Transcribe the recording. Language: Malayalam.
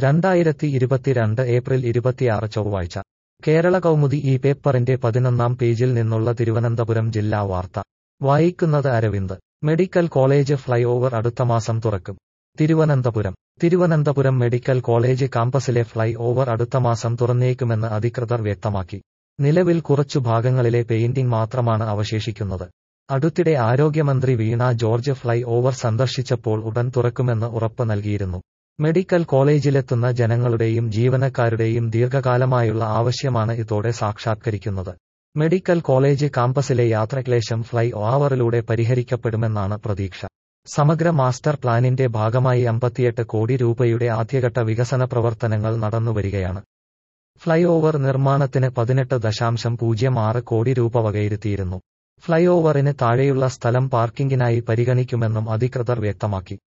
2022 ഏപ്രിൽ 26 ചൊവ്വാഴ്ച കേരള കൗമുദി ഈ പേപ്പറിന്റെ 11-ാം പേജിൽ നിന്നുള്ള തിരുവനന്തപുരം ജില്ലാ വാർത്ത വായിക്കുന്നത് Aravind. Medical college fly over അടുത്ത മാസം തുറക്കും. തിരുവനന്തപുരം മെഡിക്കൽ കോളേജ് കാമ്പസിലെ ഫ്ലൈ ഓവർ അടുത്ത മാസം തുറന്നേക്കുമെന്ന് അധികൃതർ വ്യക്തമാക്കി. നിലവിൽ കുറച്ചു ഭാഗങ്ങളിലെ പെയിന്റിംഗ് മാത്രമാണ് അവശേഷിക്കുന്നത്. അടുത്തിടെ ആരോഗ്യമന്ത്രി വീണ ജോർജ് ഫ്ലൈ ഓവർ സന്ദർശിച്ചപ്പോൾ ഉടൻ തുറക്കുമെന്ന് ഉറപ്പ് നൽകിയിരുന്നു. മെഡിക്കൽ കോളേജിലെത്തുന്ന ജനങ്ങളുടെയും ജീവനക്കാരുടെയും ദീർഘകാലമായുള്ള ആവശ്യമാണ് ഇതോടെ സാക്ഷാത്കരിക്കുന്നത്. മെഡിക്കൽ കോളേജ് കാമ്പസിലെ യാത്രാക്ലേശം ഫ്ലൈ ഓവറിലൂടെ പരിഹരിക്കപ്പെടുമെന്നാണ് പ്രതീക്ഷ. സമഗ്ര മാസ്റ്റർ പ്ലാനിന്റെ ഭാഗമായി 58 കോടി രൂപയുടെ ആദ്യഘട്ട വികസന പ്രവർത്തനങ്ങൾ നടന്നുവരികയാണ്. ഫ്ലൈ ഓവർ നിർമ്മാണത്തിന് 18.06 കോടി രൂപ വകയിരുത്തിയിരുന്നു. ഫ്ലൈ ഓവറിന് താഴെയുള്ള സ്ഥലം പാർക്കിംഗിനായി പരിഗണിക്കുമെന്നും അധികൃതർ വ്യക്തമാക്കി.